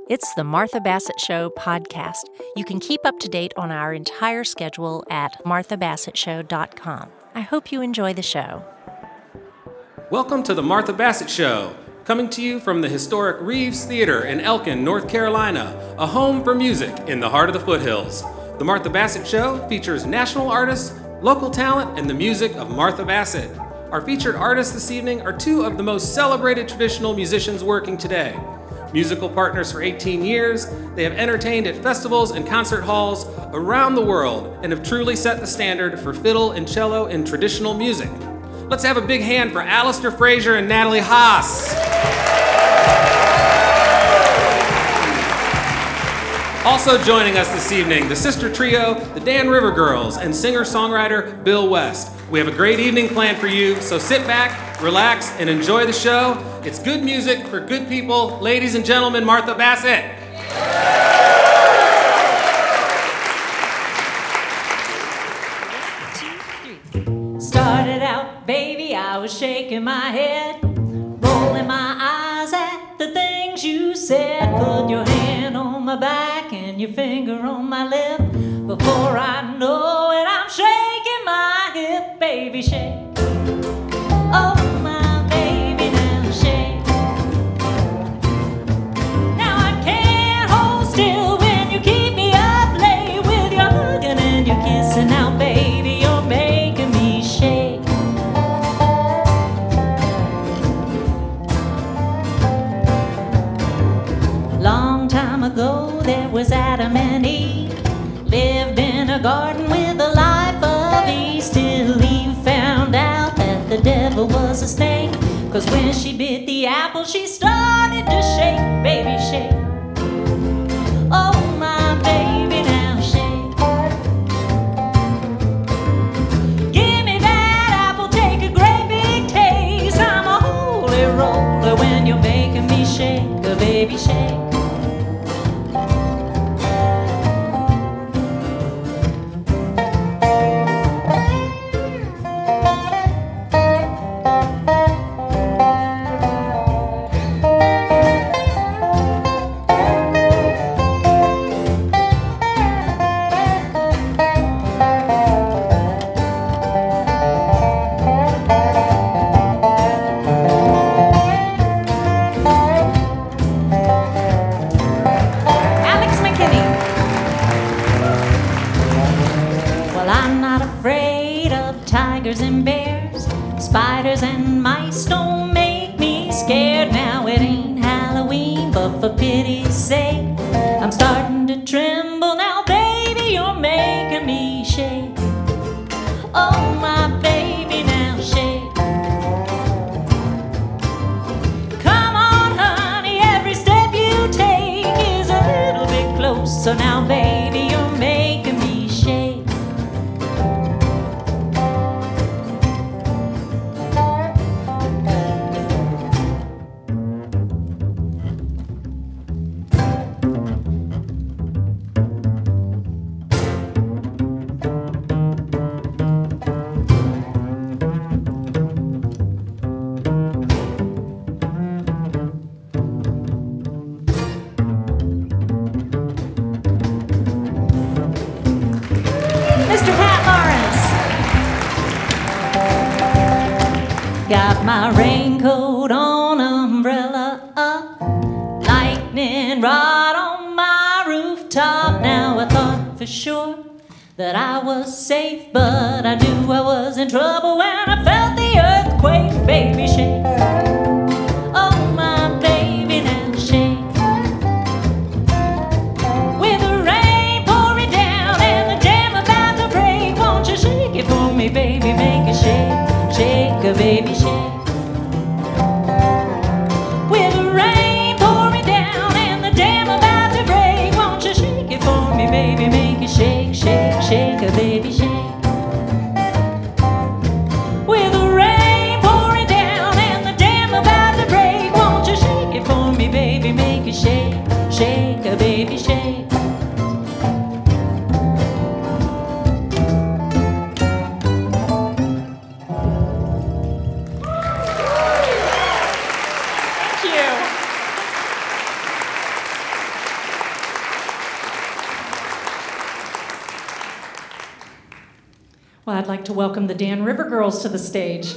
It's the Martha Bassett Show podcast. You can keep up to date on our entire schedule at marthabassettshow.com. I hope you enjoy the show. Welcome to the Martha Bassett Show, coming to you from the historic Reeves Theater in Elkin, North Carolina, a home for music in the heart of the foothills. The Martha Bassett Show features national artists, local talent, and the music of Martha Bassett. Our featured artists this evening are two of the most celebrated traditional musicians working today. Musical partners for 18 years, they have entertained at festivals and concert halls around the world and have truly set the standard for fiddle and cello in traditional music. Let's have a big hand for Alistair Fraser and Natalie Haas. Also joining us this evening, the sister trio, the Dan River Girls, and singer-songwriter Bill West. We have a great evening planned for you, so sit back, relax, and enjoy the show. It's good music for good people. Ladies and gentlemen, Martha Bassett. Started out, baby, I was shaking my head, rolling my eyes at the things you said. Put your hand on my back and your finger on my lip. Before I know it, I'm shaking my hip, baby, shake. Oh, my baby, now shake. Now I can't hold still when you keep me up late with your hugging and your kissing. Now, baby, you're making me shake. Long time ago, there was Adam and Eve. Lived in a garden with a life of ease till Eve found out that the devil was a snake. 'Cause when she bit the apple, she started to shake, baby, shake. Oh, my baby, now shake. Give me that apple, take a great big taste. I'm a holy roller when you're making me shake, baby, shake. And bears, spiders and mice don't make me scared. Now it ain't Halloween, but for pity's sake, I'm starting to tremble. Now, baby, you're making me shake. Oh, my baby, now shake. Come on, honey, every step you take is a little bit closer. Now, baby, you're making me shake. Got my raincoat on, umbrella up, lightning rod on my rooftop. Now I thought for sure that I was safe, but I knew I was in trouble when I felt the earthquake, baby, shake. Oh, my baby, now shake. With the rain pouring down and the dam about to break, won't you shake it for me, baby, make it shake. Shake a baby, shake. With the rain pouring down and the dam about to break, won't you shake it for me, baby, make it shake, shake, shake a baby, shake. With the rain pouring down and I'd like to welcome the Dan River Girls to the stage.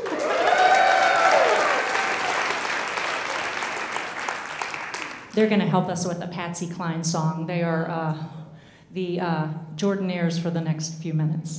They're going to help us with a Patsy Cline song. They are the Jordanaires for the next few minutes.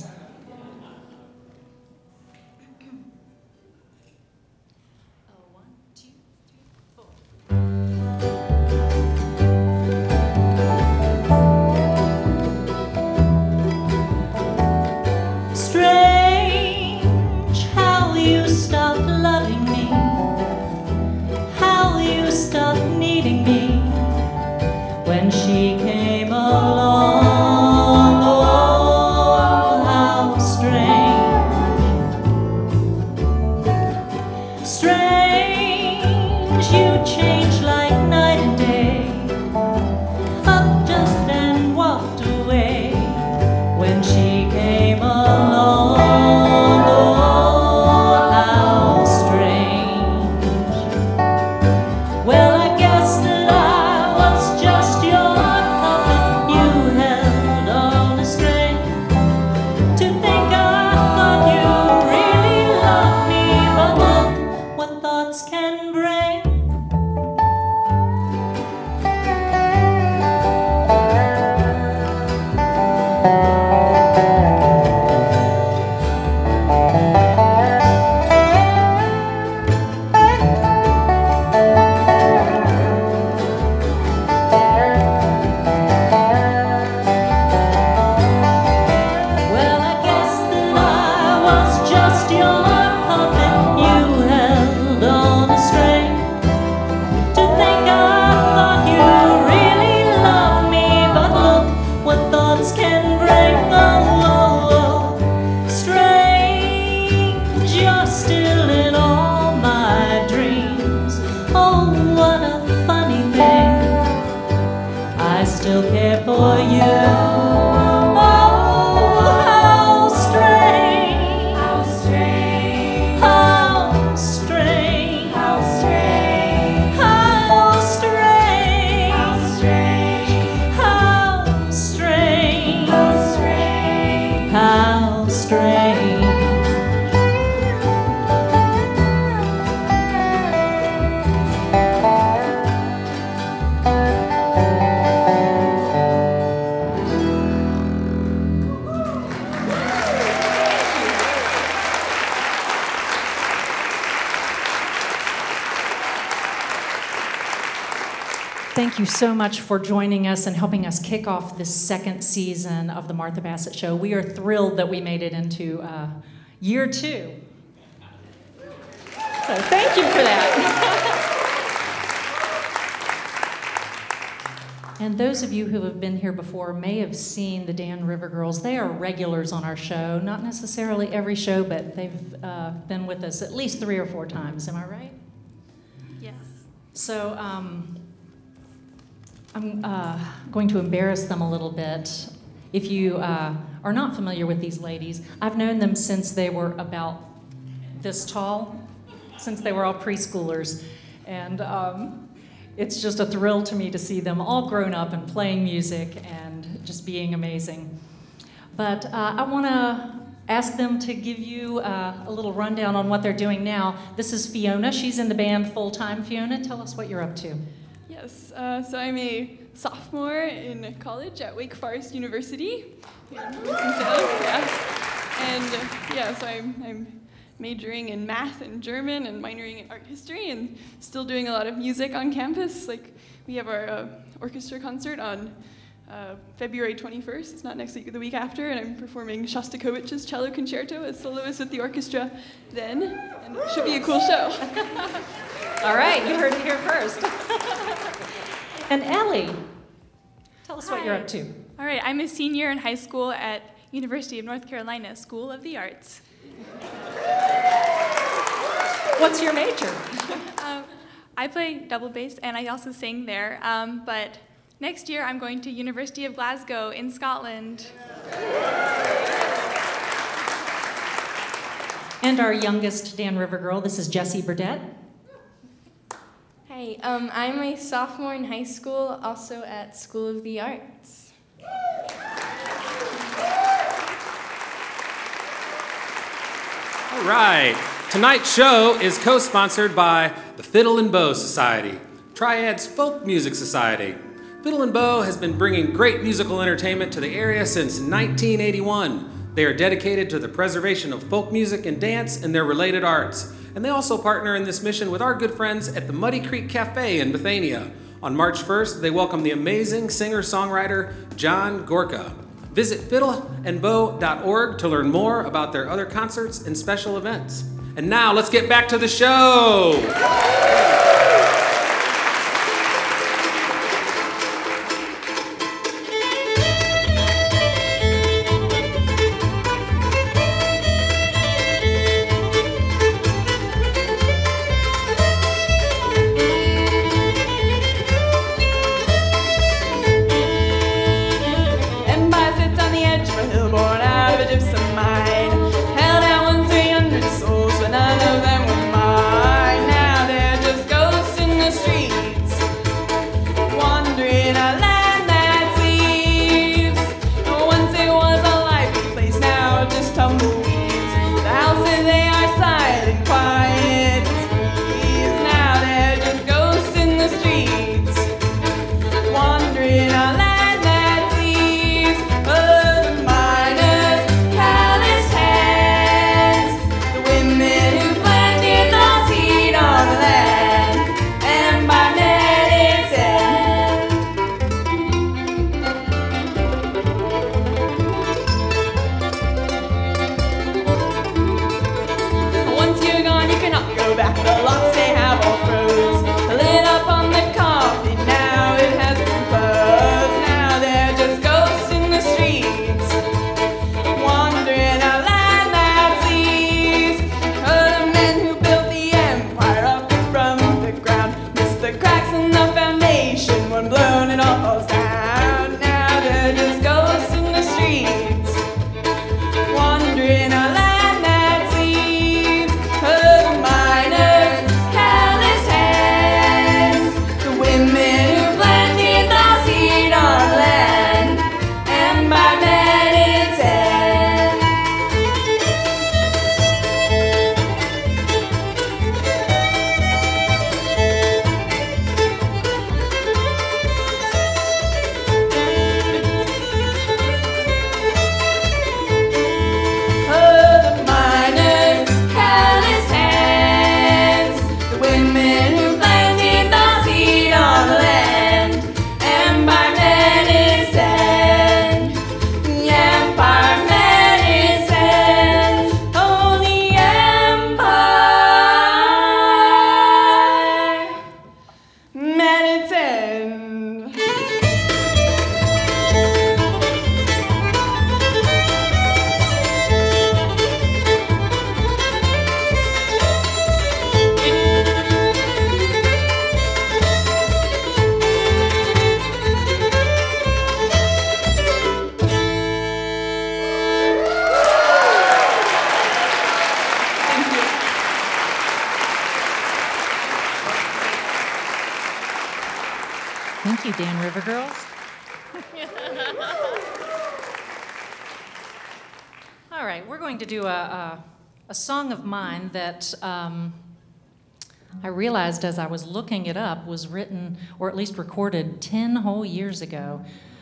Thank you so much for joining us and helping us kick off this second season of the Martha Bassett Show. We are thrilled that we made it into year 2. So thank you for that. And those of you who have been here before may have seen the Dan River Girls. They are regulars on our show. Not necessarily every show, but they've been with us at least 3 or 4 times. Am I right? Yes. So I'm going to embarrass them a little bit. If you are not familiar with these ladies, I've known them since they were about this tall, since they were all preschoolers. And it's just a thrill to me to see them all grown up and playing music and just being amazing. But I want to ask them to give you a little rundown on what they're doing now. This is Fiona. She's in the band full-time. Fiona, tell us what you're up to. Yes, so I'm a sophomore in college at Wake Forest University in Winston-Salem, so I'm majoring in math and German and minoring in art history and still doing a lot of music on campus. Like, we have our orchestra concert on February 21st. It's not next week, the week after, and I'm performing Shostakovich's Cello Concerto as soloist with the orchestra then, and it should be a cool show. All right, you heard it here first. And Ellie, tell us what you're up to. All right, I'm a senior in high school at University of North Carolina School of the Arts. What's your major? I play double bass, and I also sing there, but next year I'm going to University of Glasgow in Scotland. And our youngest Dan River girl, this is Jessie Burdett. Hi, I'm a sophomore in high school, also at School of the Arts. All right. Tonight's show is co-sponsored by the Fiddle and Bow Society, Triad's folk music society. Fiddle and Bow has been bringing great musical entertainment to the area since 1981. They are dedicated to the preservation of folk music and dance and their related arts. And they also partner in this mission with our good friends at the Muddy Creek Cafe in Bethania. On March 1st, they welcome the amazing singer-songwriter John Gorka. Visit fiddleandbow.org to learn more about their other concerts and special events. And now, let's get back to the show! Thank you, Dan River Girls. All right, we're going to do a song of mine that I realized as I was looking it up was written, or at least recorded, 10 whole years ago.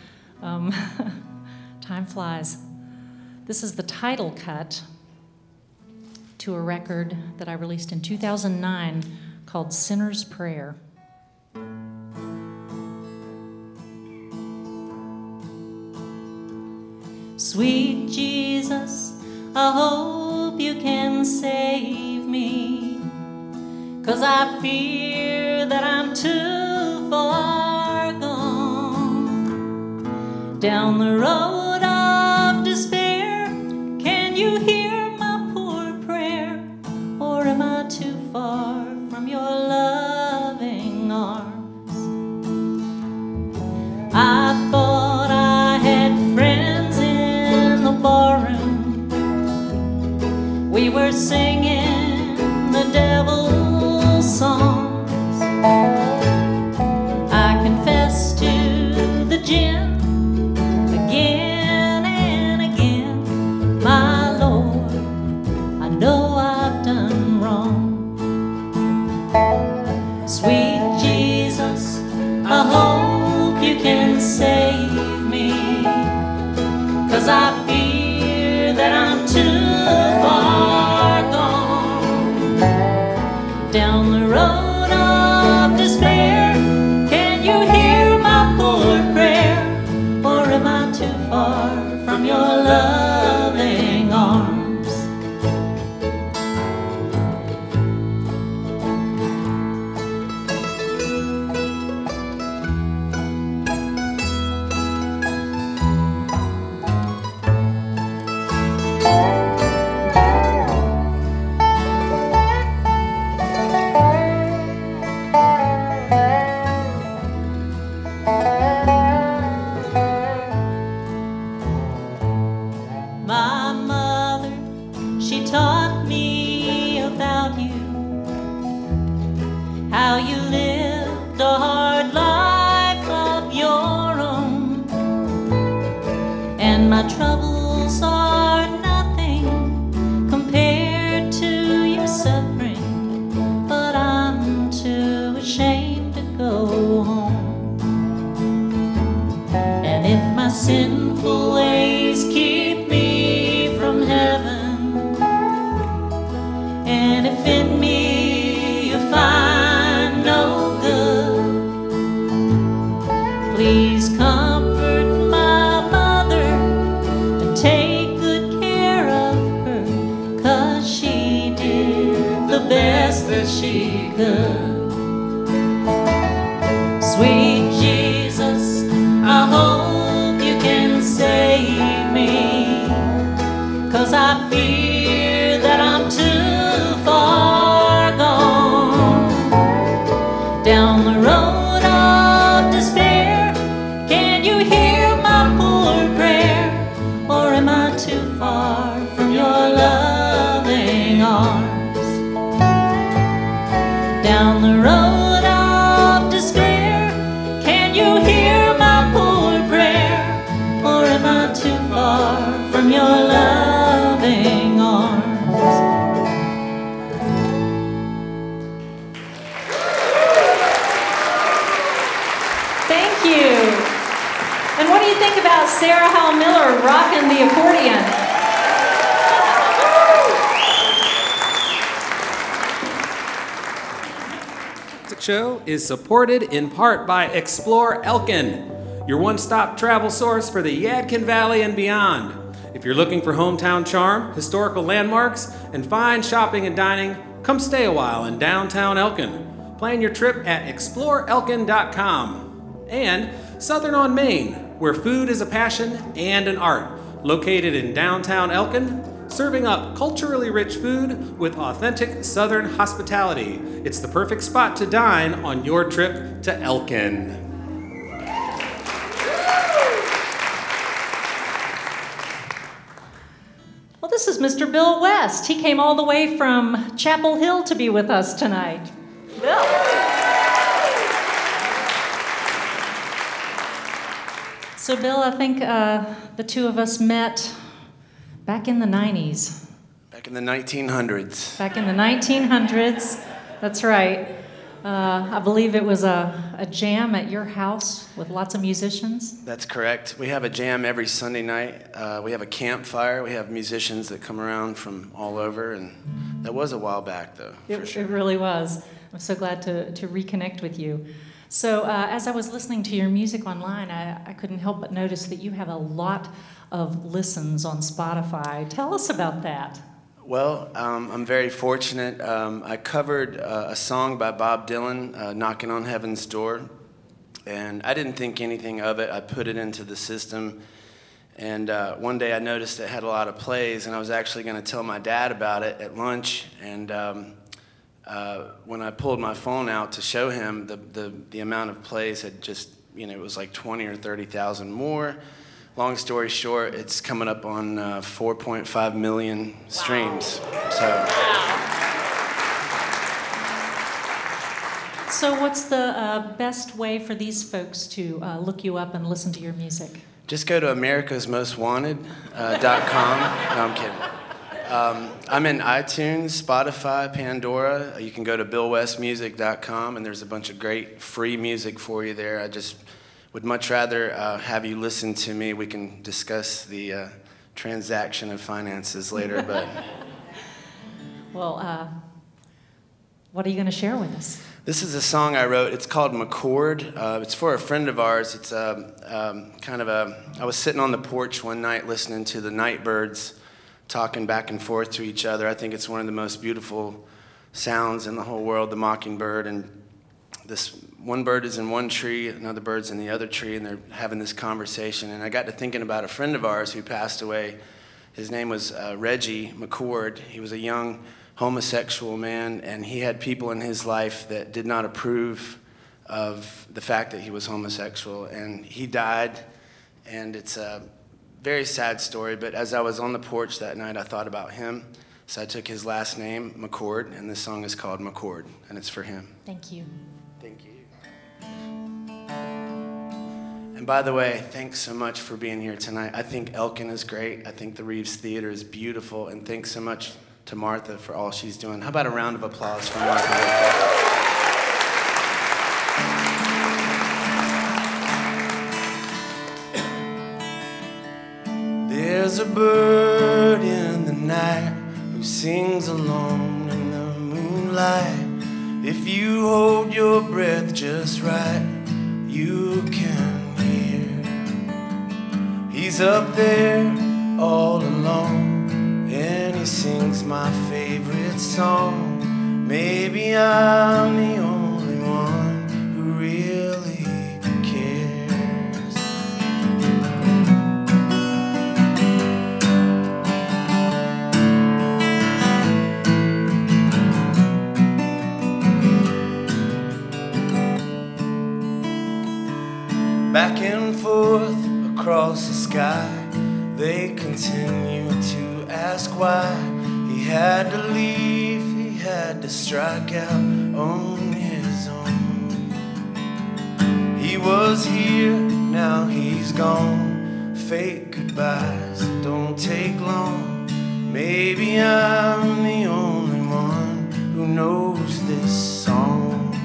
Time flies. This is the title cut to a record that I released in 2009 called Sinner's Prayer. Sweet Jesus, I hope you can save me, 'cause I fear that I'm too far gone. Down the road of despair, can you hear my poor prayer? Or am I too far from your loving arms? I thought I had friends in the barroom. We were singing the devil's songs. I confess to the gin again Sweet Jesus, I hope you can save me, 'cause I fear that I'm too far gone down the road of despair. Can you hear my poor prayer, or am I too far from your loving arms? My mother, she taught me about you, how you lived a hard life of your own, and my troubles are nothing compared to your suffering, but I'm too ashamed to go home. And if my sinful ways keep me from heaven, and if in me you find no good, please comfort my mother and take good care of her, 'cause she did the best that she could. Sweet Jesus, I hope you can save me, 'cause I fear that I'm too far gone down the road of despair. Can you hear my poor prayer, or am I too far from your loving arms? Down the road of despair, can you hear my poor prayer, or am I too far from your loving arms? Thank you. And what do you think about Sarah Howell Miller rocking the accordion? The show is supported in part by Explore Elkin, your one-stop travel source for the Yadkin Valley and beyond. If you're looking for hometown charm, historical landmarks, and fine shopping and dining, come stay a while in downtown Elkin. Plan your trip at exploreelkin.com. And Southern on Main, where food is a passion and an art. Located in downtown Elkin, serving up culturally rich food with authentic Southern hospitality. It's the perfect spot to dine on your trip to Elkin. Well, this is Mr. Bill West. He came all the way from Chapel Hill to be with us tonight. Bill. So, Bill, I think the two of us met back in the 90s. Back in the 1900s. Back in the 1900s, that's right. I believe it was a jam at your house with lots of musicians. That's correct. We have a jam every Sunday night. We have a campfire. We have musicians that come around from all over, and that was a while back, though, for sure. It really was. I'm so glad to reconnect with you. So as I was listening to your music online, I couldn't help but notice that you have a lot of listens on Spotify. Tell us about that. Well, I'm very fortunate. I covered a song by Bob Dylan, Knocking on Heaven's Door, and I didn't think anything of it. I put it into the system, and one day I noticed it had a lot of plays, and I was actually going to tell my dad about it at lunch, and when I pulled my phone out to show him, the amount of plays had just, it was like 20 or 30,000 more. Long story short, it's coming up on 4.5 million streams. Wow. So what's the best way for these folks to look you up and listen to your music? Just go to americasmostwanted.com. No, I'm kidding. I'm in iTunes, Spotify, Pandora. You can go to billwestmusic.com, and there's a bunch of great free music for you there. I just would much rather have you listen to me. We can discuss the transaction of finances later, but... Well, what are you going to share with us? This is a song I wrote. It's called McCord. It's for a friend of ours. It's I was sitting on the porch one night listening to the nightbirds talking back and forth to each other. I think it's one of the most beautiful sounds in the whole world, the mockingbird. And this one bird is in one tree, another bird's in the other tree, and they're having this conversation. And I got to thinking about a friend of ours who passed away. His name was Reggie McCord. He was a young homosexual man, and he had people in his life that did not approve of the fact that he was homosexual, and he died, and it's a very sad story. But as I was on the porch that night, I thought about him, so I took his last name, McCord, and this song is called McCord, and it's for him. Thank you. Thank you. And by the way, thanks so much for being here tonight. I think Elkin is great. I think the Reeves Theater is beautiful, and thanks so much to Martha for all she's doing. How about a round of applause for Martha? There's a bird in the night who sings alone in the moonlight. If you hold your breath just right, you can hear. He's up there all alone, and he sings my favorite song. Maybe I'm the only one who really cares. Back and forth across the sky, they continue to ask why he had to leave, he had to strike out on his own. He was here, now he's gone. Fake goodbyes don't take long. Maybe I'm the only one who knows this song.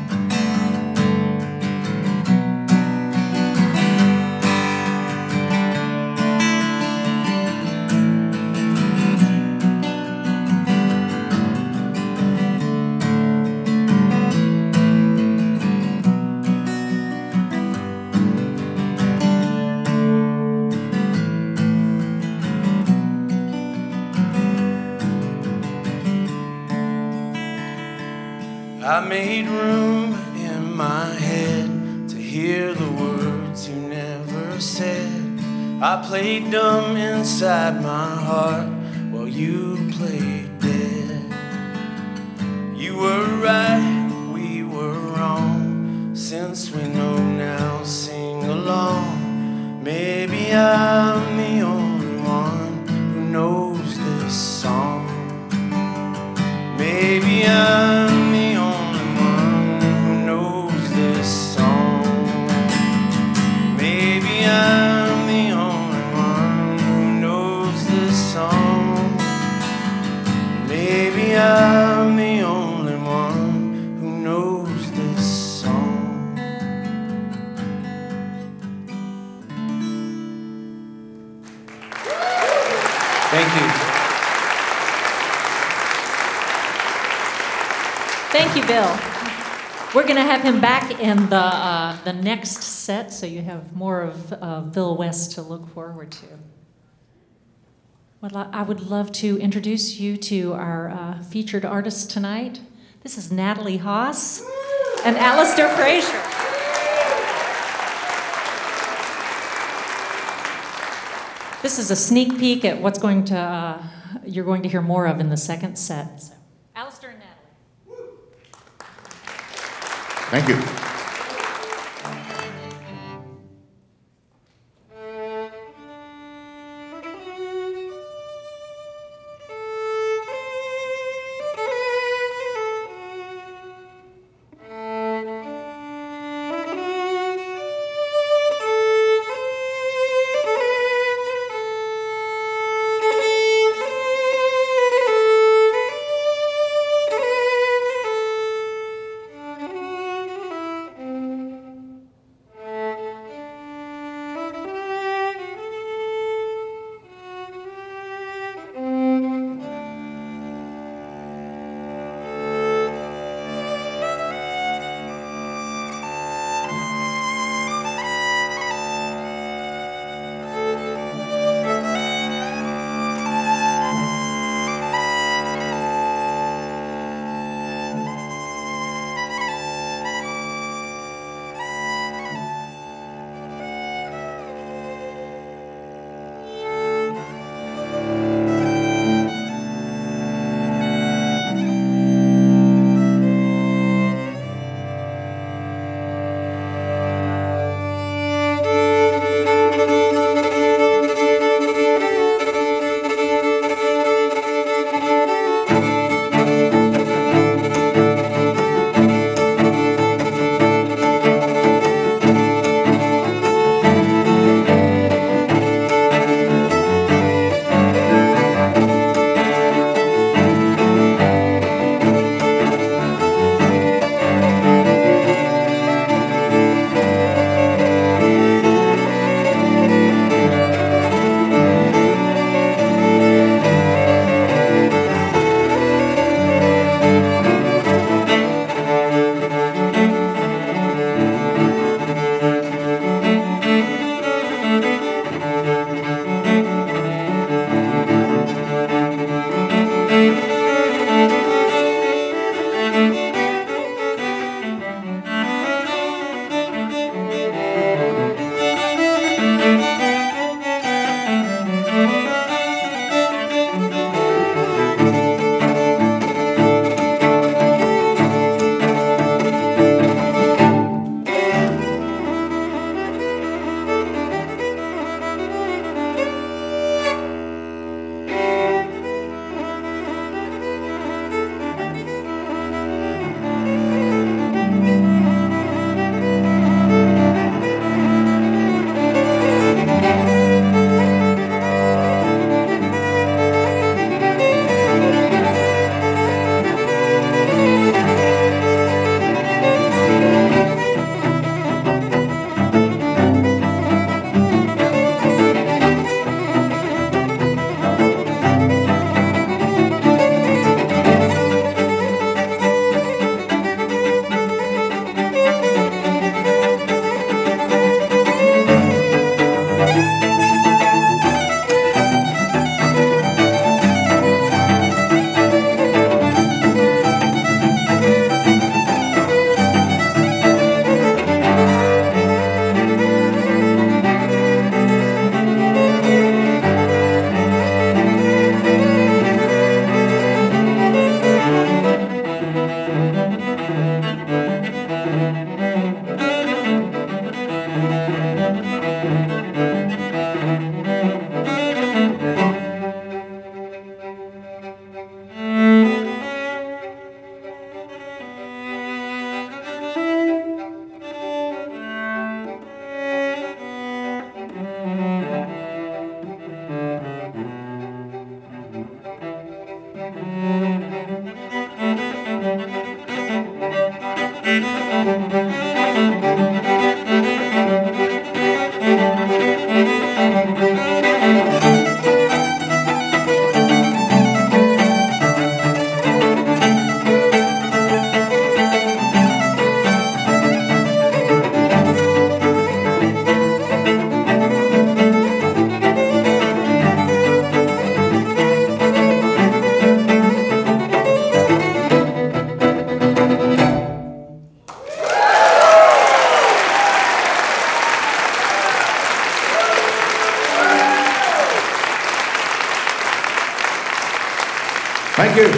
I made room in my head to hear the words you never said. I played dumb inside my heart while you played dead. You were right, we were wrong. Since we know now, sing along. Maybe I'm the only one who knows this song. Maybe I'm the only one who knows this song. Maybe I'm the only one who knows this song. Maybe I'm the only one who knows this song. Thank you. Thank you, Bill. We're going to have him back in the next set, so you have more of Bill West to look forward to. Well, I would love to introduce you to our featured artists tonight. This is Natalie Haas and Alistair Fraser. This is a sneak peek at what's going to you're going to hear more of in the second set. So, Alistair and Natalie. Thank you. Thank you.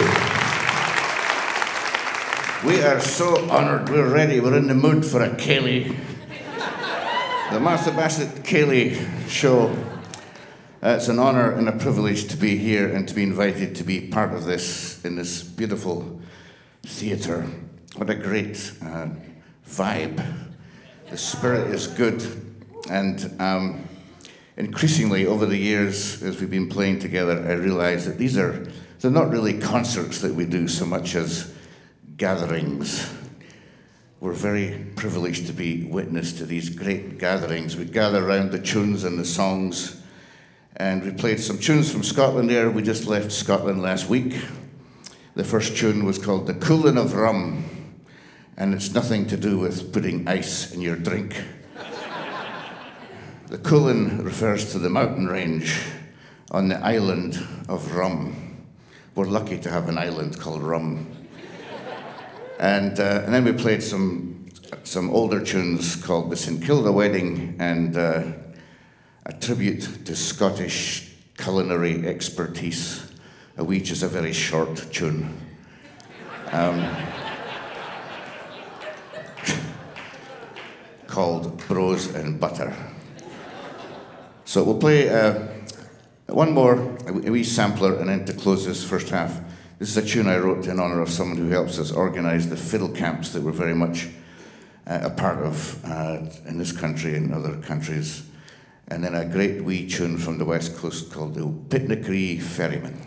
We are so honoured. We're ready. We're in the mood for a Ceilidh. The Martha Bassett Ceilidh show. It's an honour and a privilege to be here and to be invited to be part of this in this beautiful theatre. What a great vibe. The spirit is good. And increasingly over the years, as we've been playing together, I realise that they're not really concerts that we do so much as gatherings. We're very privileged to be witness to these great gatherings. We gather around the tunes and the songs, and we played some tunes from Scotland there. We just left Scotland last week. The first tune was called The Coolin' of Rum, and it's nothing to do with putting ice in your drink. The Coolin refers to the mountain range on the island of Rum. We're lucky to have an island called Rum. And then we played some older tunes called The St Kilda Wedding and a tribute to Scottish culinary expertise, which is a very short tune. Called Bros and Butter. So we'll play one more, a wee sampler, and then to close this first half. This is a tune I wrote in honour of someone who helps us organise the fiddle camps that we're very much a part of in this country and other countries. And then a great wee tune from the West Coast called the Pitnacree Ferryman.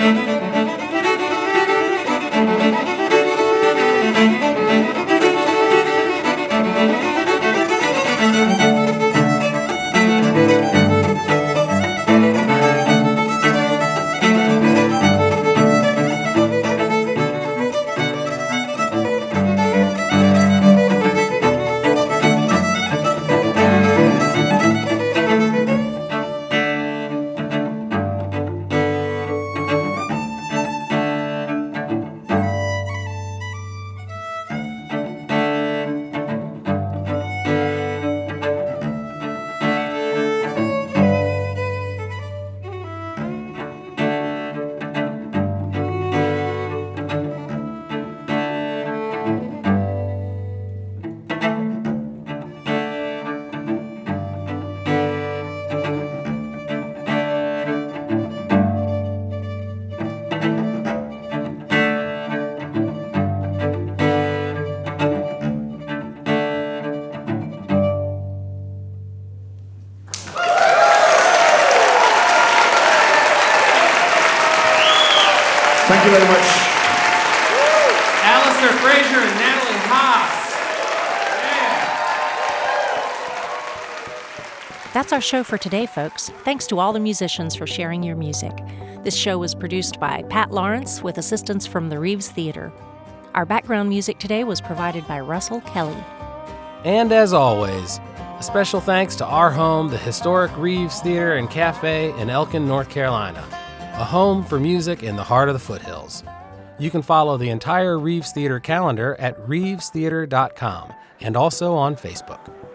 Thank you very much. Alistair Fraser and Natalie Haas. Yeah. That's our show for today, folks. Thanks to all the musicians for sharing your music. This show was produced by Pat Lawrence with assistance from the Reeves Theater. Our background music today was provided by Russell Kelly. And as always, a special thanks to our home, the historic Reeves Theater and Cafe in Elkin, North Carolina, a home for music in the heart of the foothills. You can follow the entire Reeves Theater calendar at reevestheater.com and also on Facebook.